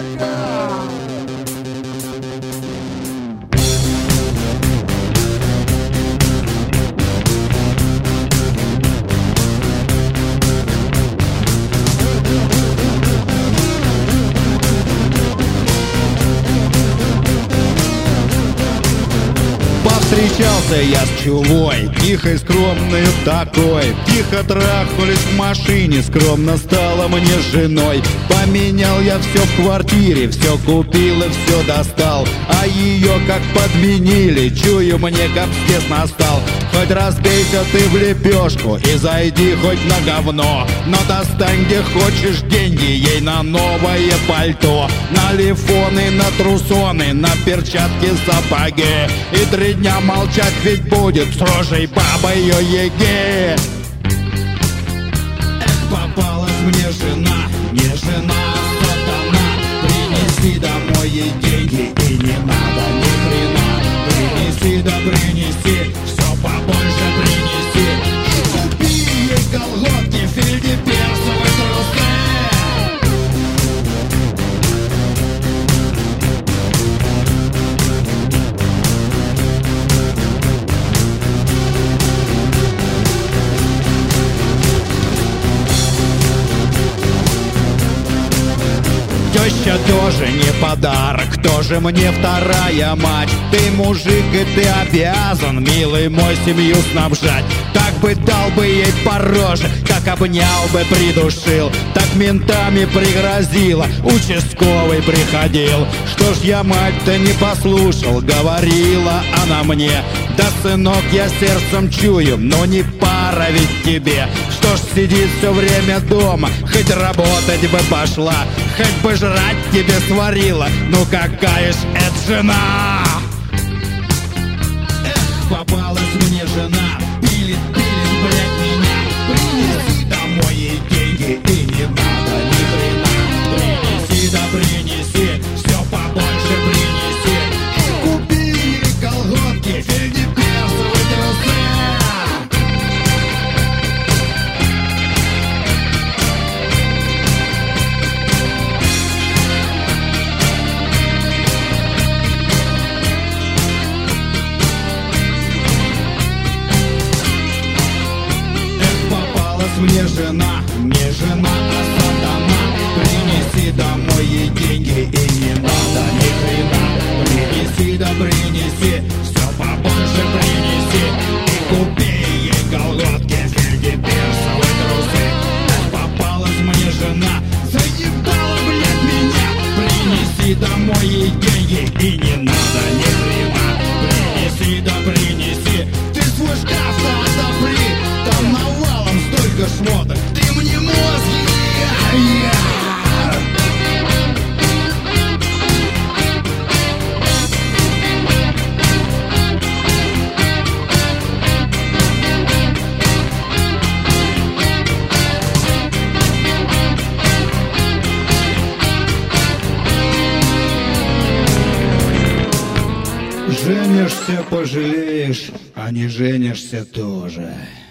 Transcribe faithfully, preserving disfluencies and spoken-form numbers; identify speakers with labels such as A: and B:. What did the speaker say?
A: Встречался я с чувой, тихой, скромной такой. Тихо трахнулись в машине, скромно стала мне женой. Поменял я все в квартире, все купил и все достал. А ее как подменили, чую, мне капстец настал. Хоть разбейся ты в лепешку и зайди хоть на говно, но достань где хочешь деньги ей на новое пальто, на лифоны, на трусоны, на перчатки, сапоги. И три дня молчать ведь будет с рожей бабой Йо-Еге. Эх, попалась мне жена, не жена, а сатана. Принеси домой ей деньги и не надо ни хрена. Принеси, да принеси, все побольше принеси. И купи ей колготки, фельдеперсовые трусы. Теща тоже не подарок, тоже мне вторая мать. Ты мужик и ты обязан, милый мой, семью снабжать. Так бы дал бы ей по роже, так обнял бы, придушил. Так ментами пригрозила, участковый приходил. Что ж я мать-то не послушал, говорила она мне: да, сынок, я сердцем чую, но не пара ведь тебе. Что ж сидит все время дома, хоть работать бы пошла, хоть бы жрать тебе сварила, ну какая ж это жена! Эх, попалась мне жена, пилит, пилит, блядь, меня. Принеси домой ей деньги и не надо ни хрена. Принеси, да принеси, все побольше принеси. И купи ей колготки, фельдеперсовые трусы. Мне жена, не жена, а сатана. Принеси домой ей деньги и не надо ни хрена. Принеси, да принеси, все побольше принеси. И купи ей колготки, фельдеперсовые трусы. Так попалась мне жена, заебала, блядь, меня. Принеси домой ей деньги и не надо ни хрена. Принеси, да принеси, ты свой шкаф отопри, там навалом столько шмоток, ты мне мозги. Женишься, пожалеешь, а не женишься тоже.